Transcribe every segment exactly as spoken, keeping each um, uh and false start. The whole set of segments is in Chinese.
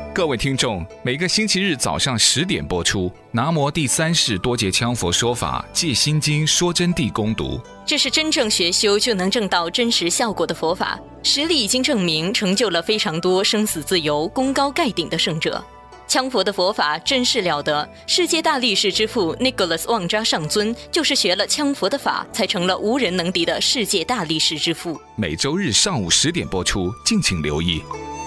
各位听众，每个星期日早上十点播出《南摩第三世多杰羌佛说法戒心经说真谛》攻读。 这是真正学修就能证到真实效果的佛法，实力已经证明，成就了非常多生死自由、功高盖顶的圣者。羌佛的佛法真是了得，世界大力士之父 Nicholas 旺扎上尊就是学了羌佛的法，才成了无人能敌的世界大力士之父。 每周日上午十点播出，敬请留意。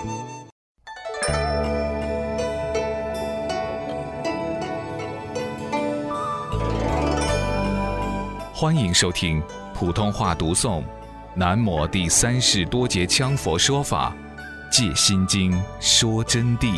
欢迎收听普通话读诵《南摩第三世多杰羌佛说法戒心经说真谛》。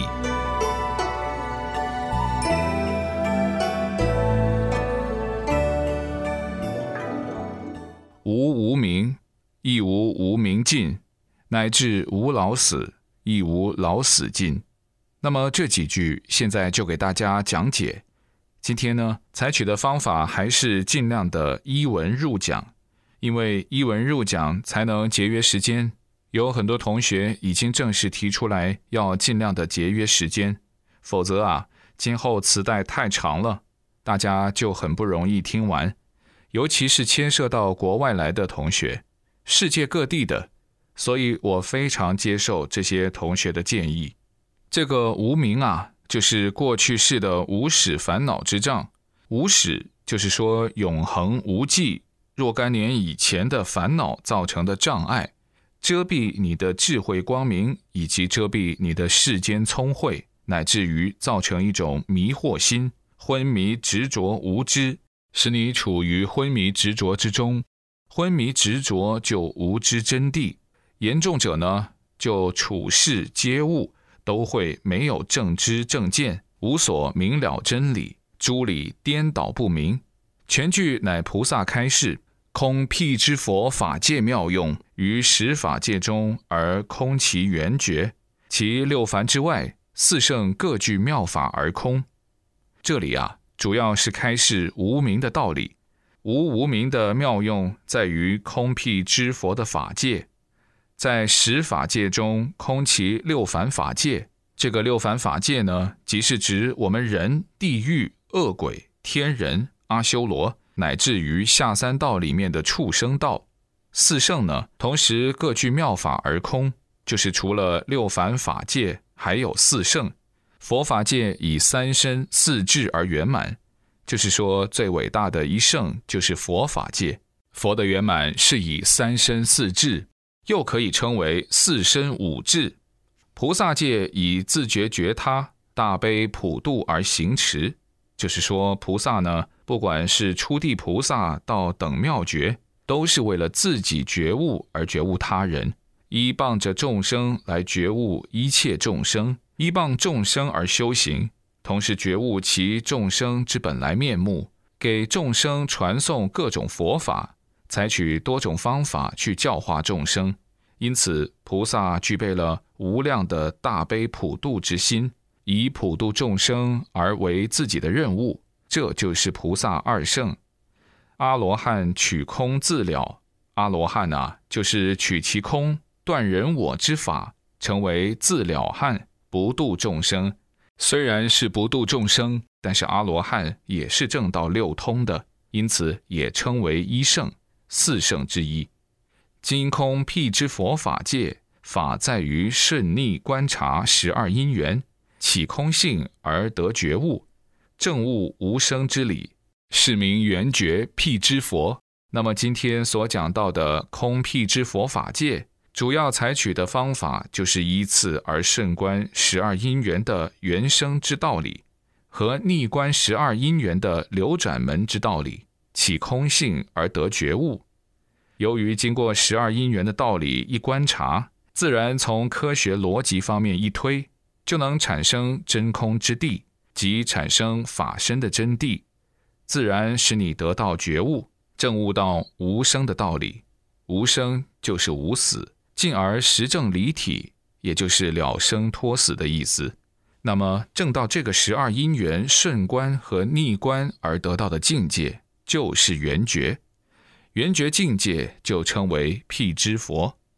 无无明，亦无无明尽，乃至无老死，亦无老死尽。那么这几句现在就给大家讲解。今天呢，采取的方法还是尽量的依文入讲，因为依文入讲才能节约时间。有很多同学已经正式提出来要尽量的节约时间，否则啊，今后磁带太长了，大家就很不容易听完。尤其是牵涉到国外来的同学，世界各地的，所以我非常接受这些同学的建议。这个无明啊，就是过去世的无始烦恼之障。无始就是说永恒无际若干年以前的烦恼造成的障碍，遮蔽你的智慧光明，以及遮蔽你的世间聪慧，乃至于造成一种迷惑心，昏迷执着无知，使你处于昏迷执着之中。昏迷执着就无知真谛，严重者呢，就处事接物都会没有正知正见，无所明了真理，诸理颠倒不明。全句乃菩萨开示，空辟之佛法界妙用，于十法界中而空其圆觉，其六凡之外，四圣各具妙法而空。这里啊，主要是开示无明的道理。无无明的妙用在于空辟之佛的法界，在十法界中空其六凡法界。这个六凡法界呢，即是指我们人、地狱、恶鬼、天人、阿修罗，乃至于下三道里面的畜生道。四圣呢，同时各具妙法而空，就是除了六凡法界，还有四圣。佛法界以三身四智而圆满，就是说最伟大的一圣就是佛法界。佛的圆满是以三身四智，又可以称为四身五智。菩萨界以自觉觉他、大悲普度而行持，就是说菩萨呢，不管是初地菩萨到等妙觉，都是为了自己觉悟而觉悟他人，依傍着众生来觉悟一切众生，依傍众生而修行，同时觉悟其众生之本来面目，给众生传送各种佛法，采取多种方法去教化众生。因此菩萨具备了无量的大悲普度之心，以普度众生而为自己的任务，这就是菩萨二圣。阿罗汉取空自了，阿罗汉啊，就是取其空，断人我之法，成为自了汉，不度众生。虽然是不度众生，但是阿罗汉也是证到六通的，因此也称为一圣，四圣之一。今空辟之佛法界，法在于顺逆观察十二因缘，起空性而得觉悟，证悟无生之理，是名圆觉辟之佛。那么今天所讲到的空辟之佛法界，主要采取的方法就是依次而顺观十二因缘的原生之道理，和逆观十二因缘的流转门之道理，起空性而得觉悟。由于经过十二因缘的道理一观察，自然从科学逻辑方面一推，就能产生真空之谛，即产生法身的真谛，自然使你得到觉悟，证悟到无生的道理。无生就是无死，进而实证离体，也就是了生脱死的意思。那么证到这个十二因缘顺观和逆观而得到的境界，就是圆觉。圆觉境界就称为辟支佛。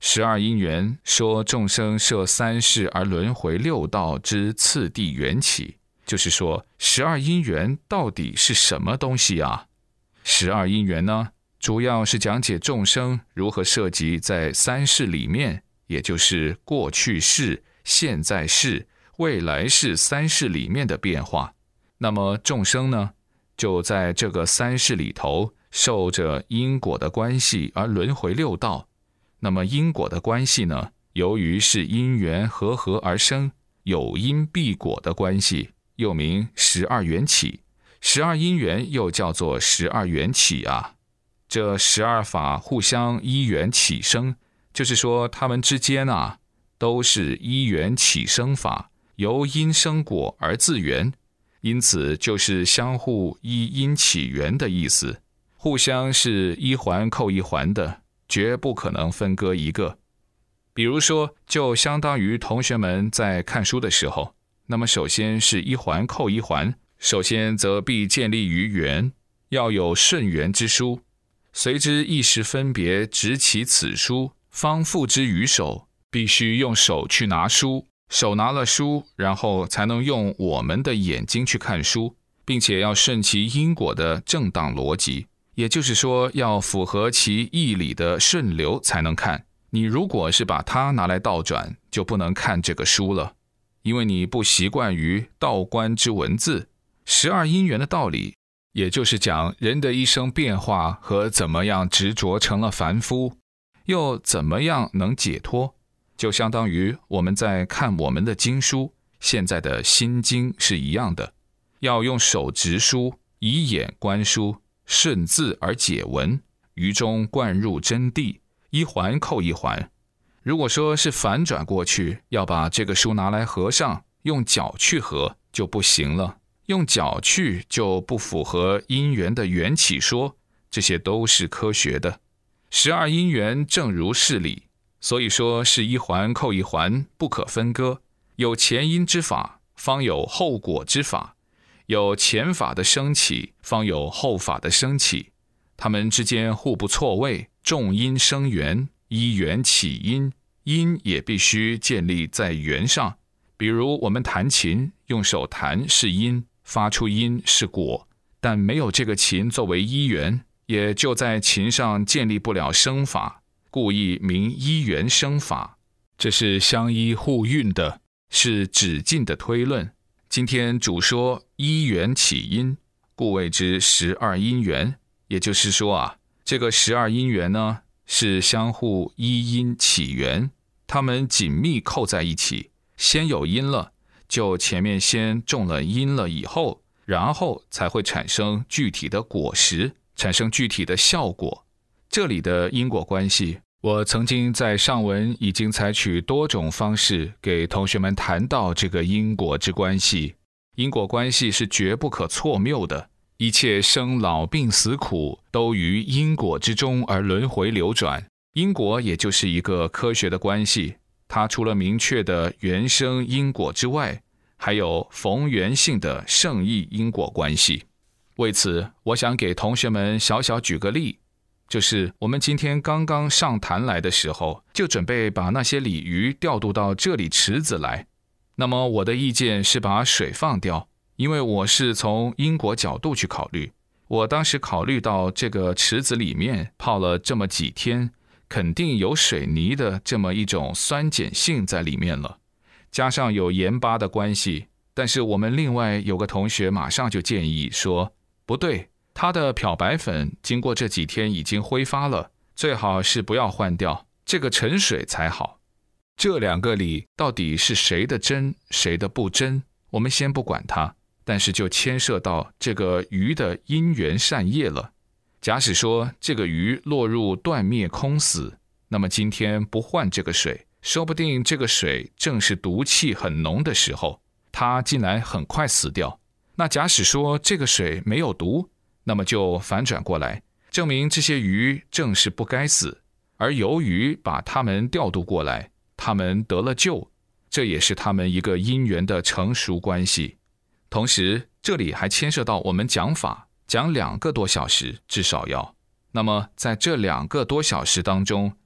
十二因缘说众生摄三世而轮回六道之次第缘起，就是说十二因缘到底是什么东西啊？十二因缘呢，主要是讲解众生如何涉及在三世里面，也就是过去世、现在世、未来世三世里面的变化。那么众生呢，就在这个三世里头受着因果的关系而轮回六道。那么因果的关系呢，由于是因缘和合而生，有因必果的关系，又名十二缘起。十二因缘又叫做十二缘起啊。这十二法互相依缘起生，就是说它们之间啊，都是依缘起生法，由因生果而自缘，因此就是相互依因起缘的意思，互相是一环扣一环的，绝不可能分割一个。比如说，就相当于同学们在看书的时候，那么首先是一环扣一环，首先则必建立于缘，要有顺缘之书，随之一时分别执起此书，方付之于手，必须用手去拿书，手拿了书，然后才能用我们的眼睛去看书，并且要顺其因果的正当逻辑，也就是说要符合其义理的顺流才能看。你如果是把它拿来倒转，就不能看这个书了，因为你不习惯于道观之文字。十二因缘的道理，也就是讲人的一生变化和怎么样执着成了凡夫，又怎么样能解脱，就相当于我们在看我们的经书，现在的心经是一样的，要用手执书，以眼观书，顺字而解文，于中灌入真谛，一环扣一环。如果说是反转过去，要把这个书拿来合上，用脚去合就不行了，用脚去就不符合因缘的缘起说，这些都是科学的。十二因缘正如是理，所以说是一环扣一环，不可分割。有前因之法，方有后果之法；有前法的升起，方有后法的升起。它们之间互不错位，众因生缘，依缘起因，因也必须建立在缘上。比如我们弹琴，用手弹是因，发出音是果，但没有这个琴作为依缘，也就在琴上建立不了生法，故意名依缘生法。这是相依互运的，是止境的推论。今天主说依缘起因，故谓之十二因缘。也就是说啊，这个十二因缘呢，是相互依因起缘，它们紧密扣在一起。先有因了，就前面先种了因了以后，然后才会产生具体的果实，产生具体的效果。这里的因果关系，我曾经在上文已经采取多种方式给同学们谈到这个因果之关系。因果关系是绝不可错谬的，一切生老病死苦都于因果之中而轮回流转。因果也就是一个科学的关系，它除了明确的原生因果之外，还有逢缘性的圣意因果关系。为此，我想给同学们小小举个例，就是我们今天刚刚上坛来的时候，就准备把那些鲤鱼调度到这里池子来。那么我的意见是把水放掉，因为我是从因果角度去考虑。我当时考虑到这个池子里面泡了这么几天，肯定有水泥的这么一种酸碱性在里面了，加上有盐巴的关系。但是我们另外有个同学马上就建议说，不对，它的漂白粉经过这几天已经挥发了，最好是不要换掉，这个沉水才好。这两个理到底是谁的真，谁的不真，我们先不管它，但是就牵涉到这个鱼的因缘善业了。假使说这个鱼落入断灭空死，那么今天不换这个水，说不定这个水正是毒气很浓的时候，它竟然很快死掉。那假使说这个水没有毒，那么就反转过来，证明这些鱼正是不该死，而由于把它们调度过来，他们得了救，这也是他们一个因缘的成熟关系。同时这里还牵涉到我们讲法，讲两个多小时至少要。那么在这两个多小时当中，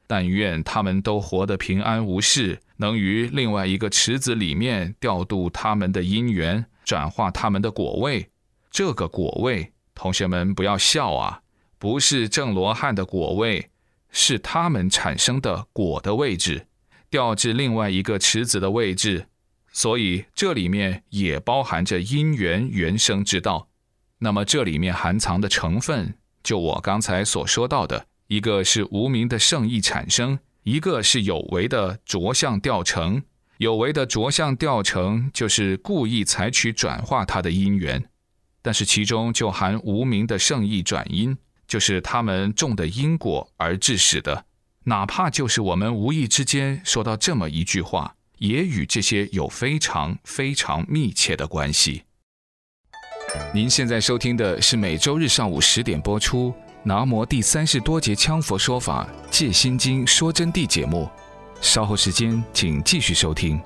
但愿他们都活得平安无事，能于另外一个池子里面调度他们的因缘，转化他们的果位。这个果位，同学们不要笑啊，不是正罗汉的果位，是他们产生的果的位置，调至另外一个池子的位置。所以这里面也包含着因缘原生之道。那么这里面含藏的成分，就我刚才所说到的，一个是无明的圣意产生，一个是有为的着相调成。有为的着相调成就是故意采取转化它的因缘，但是其中就含无明的圣意转因，就是他们种的因果而致使的。哪怕就是我们无意之间说到这么一句话，也与这些有非常非常密切的关系。您现在收听的是每周日上午十点播出南摩第三世多杰羌佛说法戒心经说真谛节目，稍后时间请继续收听。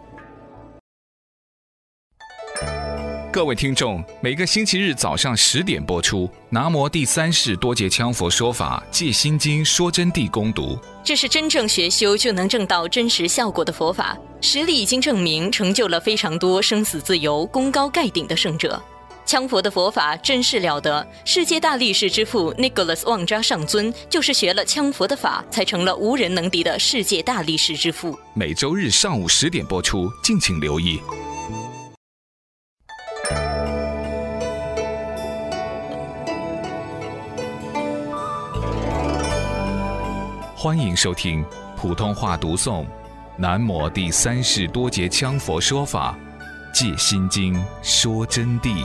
各位听众，每个星期日早上十点播出南摩第三世多杰羌佛说法戒心经说真谛攻读。 这是真正学修就能证到真实效果的佛法，实力已经证明，成就了非常多生死自由、功高盖顶的圣者。羌佛的佛法真是了得，世界大力士之父 Nicholas 旺扎上尊就是学了羌佛的法，才成了无人能敌的世界大力士之父。 每周日上午十点播出，敬请留意。欢迎收听普通话读诵南摩第三世多杰羌佛说法戒心经说真谛。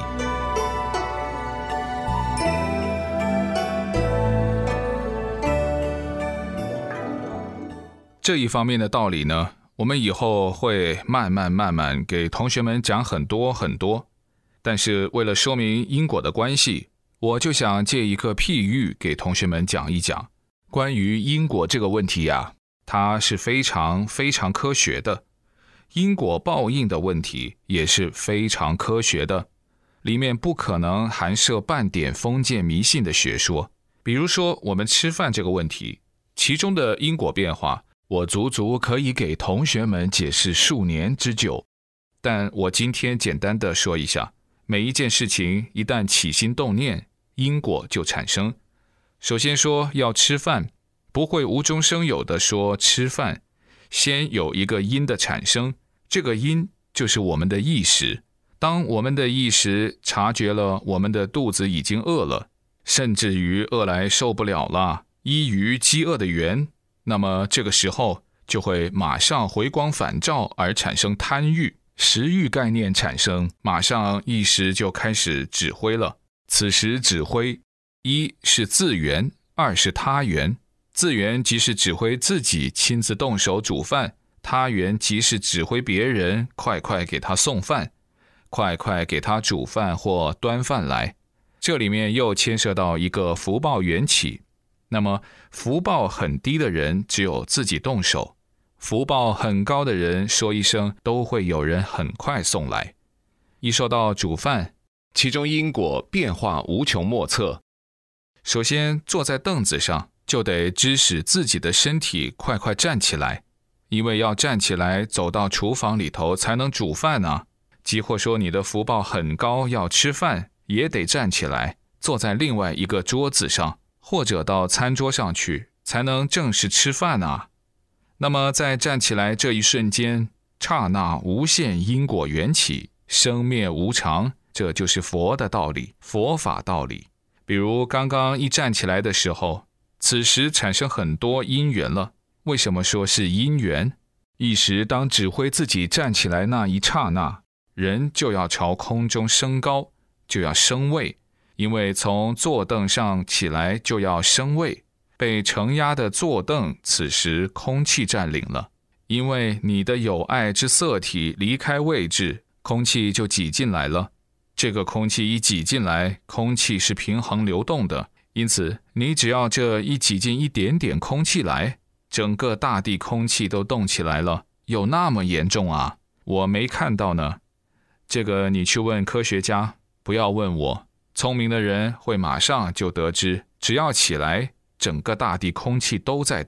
这一方面的道理呢，我们以后会慢慢慢慢给同学们讲很多很多，但是为了说明因果的关系，我就想借一个譬喻给同学们讲一讲。关于因果这个问题啊，它是非常非常科学的，因果报应的问题也是非常科学的，里面不可能含涉半点封建迷信的学说。比如说我们吃饭这个问题，其中的因果变化，我足足可以给同学们解释数年之久，但我今天简单的说一下，每一件事情一旦起心动念，因果就产生。首先说要吃饭，不会无中生有的说吃饭，先有一个因的产生，这个因就是我们的意识。当我们的意识察觉了我们的肚子已经饿了，甚至于饿来受不了了，依于饥饿的缘，那么这个时候就会马上回光返照而产生贪欲，食欲概念产生，马上意识就开始指挥了。此时指挥，一是自缘，二是他缘。自缘即是指挥自己亲自动手煮饭，他缘即是指挥别人快快给他送饭，快快给他煮饭或端饭来。这里面又牵涉到一个福报缘起。那么福报很低的人只有自己动手，福报很高的人说一声都会有人很快送来。一说到煮饭，其中因果变化无穷莫测。首先坐在凳子上就得指使自己的身体快快站起来，因为要站起来走到厨房里头才能煮饭啊。即或说你的福报很高，要吃饭也得站起来坐在另外一个桌子上，或者到餐桌上去才能正式吃饭啊。那么在站起来这一瞬间，刹那无限因果缘起，生灭无常，这就是佛的道理，佛法道理。比如刚刚一站起来的时候，此时产生很多因缘了。为什么说是因缘？一时当指挥自己站起来那一刹那，人就要朝空中升高，就要升位，因为从坐凳上起来就要升位，被承压的坐凳此时空气占领了，因为你的有爱之色体离开位置，空气就挤进来了。这个空气一挤进来，空气是平衡流动的，因此你只要这一挤进一点点空气来，整个大地空气都动起来了。有那么严重啊？我没看到呢。这个你去问科学家，不要问我。聪明的人会马上就得知，只要起来，整个大地空气都在动，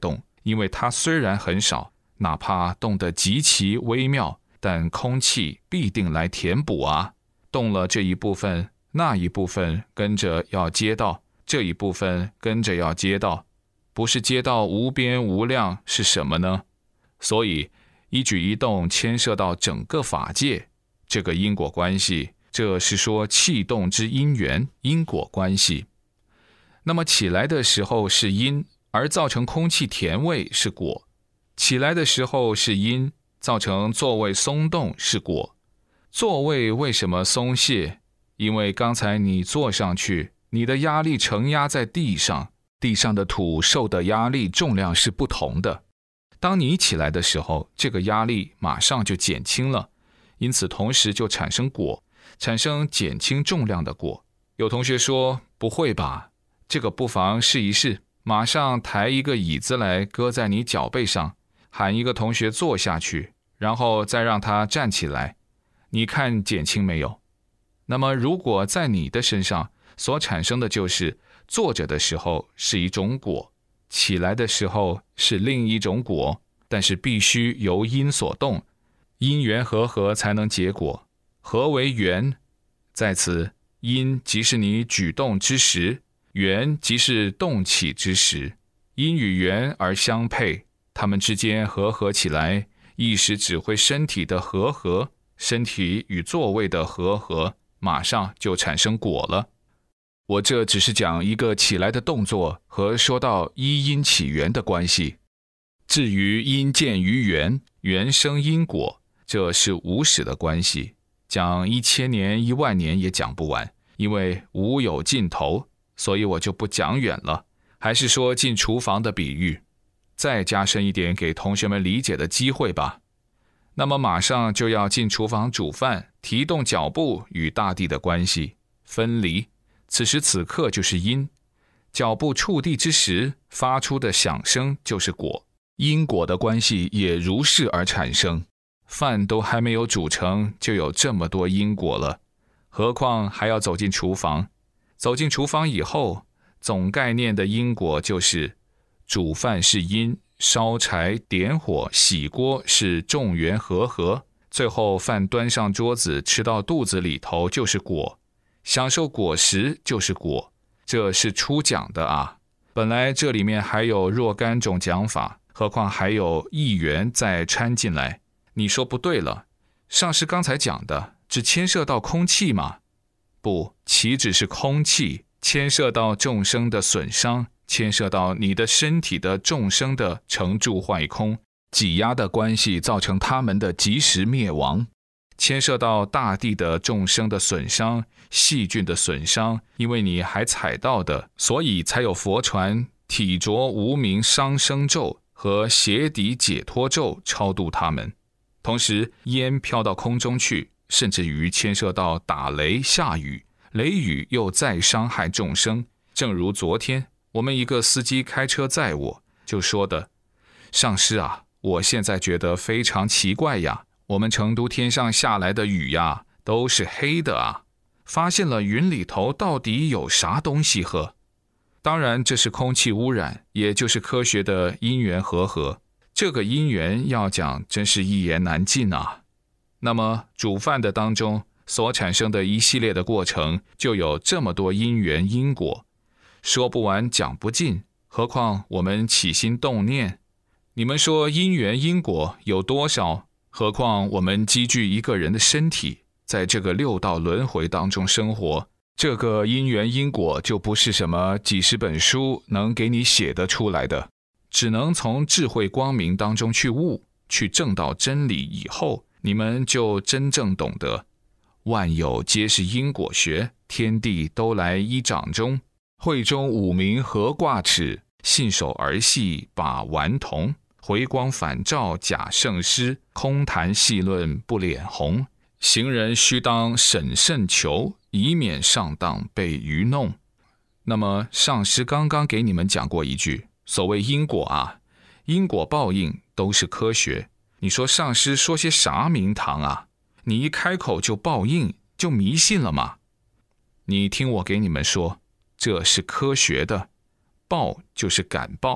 因为它虽然很少，哪怕动得极其微妙，但空气必定来填补啊。动了这一部分，那一部分跟着要接到，这一部分跟着要接到，不是接到无边无量是什么呢？所以一举一动牵涉到整个法界，这个因果关系，这是说气动之因缘，因果关系。那么起来的时候是因，而造成空气甜味是果。起来的时候是因，造成座位松动是果。座位为什么松懈？因为刚才你坐上去，你的压力承压在地上，地上的土受的压力重量是不同的。当你起来的时候，这个压力马上就减轻了，因此同时就产生果，产生减轻重量的果。有同学说，不会吧，这个不妨试一试，马上抬一个椅子来搁在你脚背上，喊一个同学坐下去，然后再让他站起来，你看减轻没有？那么如果在你的身上所产生的就是坐着的时候是一种果，起来的时候是另一种果，但是必须由因所动，因缘和合才能结果。何为缘？在此，因即是你举动之时，缘即是动起之时，因与缘而相配，它们之间和合起来，意识指挥身体的和合，身体与座位的和合，马上就产生果了。我这只是讲一个起来的动作和说到依因起缘的关系。至于因见于缘，缘生因果，这是无始的关系，讲一千年一万年也讲不完，因为无有尽头，所以我就不讲远了，还是说进厨房的比喻，再加深一点给同学们理解的机会吧。那么马上就要进厨房煮饭，提动脚步与大地的关系分离，此时此刻就是因，脚步触地之时发出的响声就是果，因果的关系也如是而产生。饭都还没有煮成，就有这么多因果了，何况还要走进厨房。走进厨房以后，总概念的因果就是煮饭是因，烧柴点火洗锅是众缘和合，最后饭端上桌子吃到肚子里头就是果，享受果实就是果，这是初讲的啊。本来这里面还有若干种讲法，何况还有意缘再掺进来。你说不对了，上师刚才讲的只牵涉到空气吗？不，岂止是空气，牵涉到众生的损伤，牵涉到你的身体的众生的成住坏空，挤压的关系造成他们的即时灭亡，牵涉到大地的众生的损伤，细菌的损伤，因为你还踩到的，所以才有佛传体着无名伤生咒和邪敌解脱咒超度他们。同时烟飘到空中去，甚至于牵涉到打雷下雨，雷雨又再伤害众生。正如昨天我们一个司机开车载我，就说的，上师啊，我现在觉得非常奇怪呀，我们成都天上下来的雨呀都是黑的啊，发现了云里头到底有啥东西喝？当然这是空气污染，也就是科学的因缘和合，这个因缘要讲真是一言难尽啊。那么煮饭的当中所产生的一系列的过程，就有这么多因缘因果，说不完讲不尽，何况我们起心动念。你们说因缘因果有多少？何况我们积聚一个人的身体，在这个六道轮回当中生活，这个因缘因果就不是什么几十本书能给你写得出来的，只能从智慧光明当中去悟，去证到真理以后，你们就真正懂得万有皆是因果学，天地都来依掌中，会中五明合挂齿，信手儿戏把顽童，回光返照假圣师，空谈戏论不脸红，行人须当审慎求，以免上当被愚弄。那么上师刚刚给你们讲过一句，所谓因果啊，因果报应都是科学，你说上师说些啥名堂啊？你一开口就报应，就迷信了吗？你听我给你们说，这是科学的，报就是感报，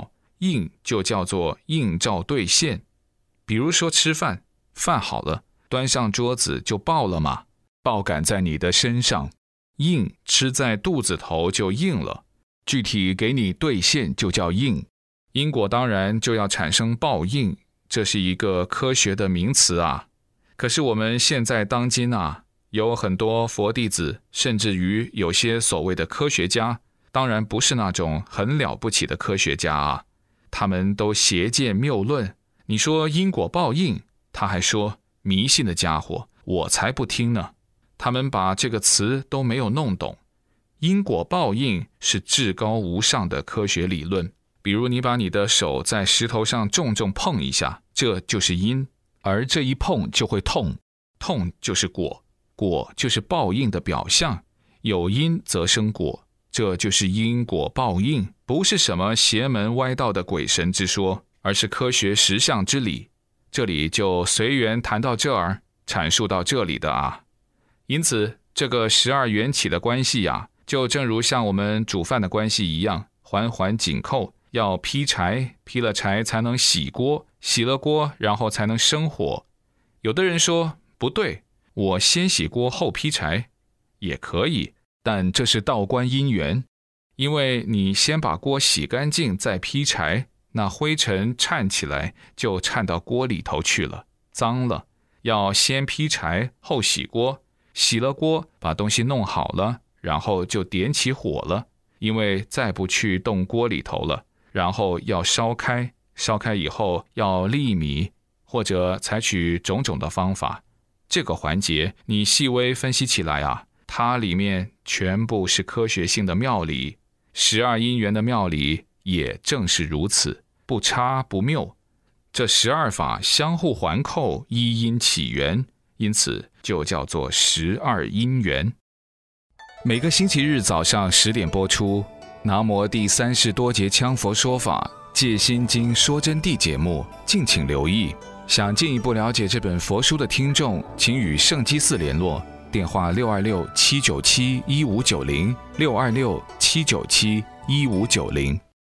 应就叫做应照兑现。比如说吃饭，饭好了，端上桌子就爆了嘛，爆感在你的身上，应吃在肚子头就应了，具体给你兑现就叫应。因果当然就要产生报应，这是一个科学的名词啊。可是我们现在当今啊，有很多佛弟子，甚至于有些所谓的科学家，当然不是那种很了不起的科学家啊，他们都邪见谬论。你说因果报应，他还说迷信的家伙，我才不听呢。他们把这个词都没有弄懂。因果报应是至高无上的科学理论。比如你把你的手在石头上重重碰一下，这就是因，而这一碰就会痛，痛就是果，果就是报应的表象，有因则生果，这就是因果报应，不是什么邪门歪道的鬼神之说，而是科学实相之理。这里就随缘谈到这儿，阐述到这里的啊。因此这个十二缘起的关系啊，就正如像我们煮饭的关系一样，环环紧扣，要劈柴，劈了柴才能洗锅，洗了锅然后才能生火。有的人说不对，我先洗锅后劈柴也可以，但这是倒关因缘。因为你先把锅洗干净再劈柴，那灰尘颤起来就颤到锅里头去了，脏了。要先劈柴后洗锅，洗了锅把东西弄好了，然后就点起火了，因为再不去动锅里头了，然后要烧开，烧开以后要沥米，或者采取种种的方法。这个环节你细微分析起来啊，它里面全部是科学性的妙理，十二因缘的妙理也正是如此，不差不谬。这十二法相互环扣，依因起源，因此就叫做十二因缘。每个星期日早上十点播出南无第三世多杰羌佛说法戒心经说真谛节目，敬请留意。想进一步了解这本佛书的听众，请与圣基寺联络，电话六二六七九七一五九零 六二六七九七一五九零。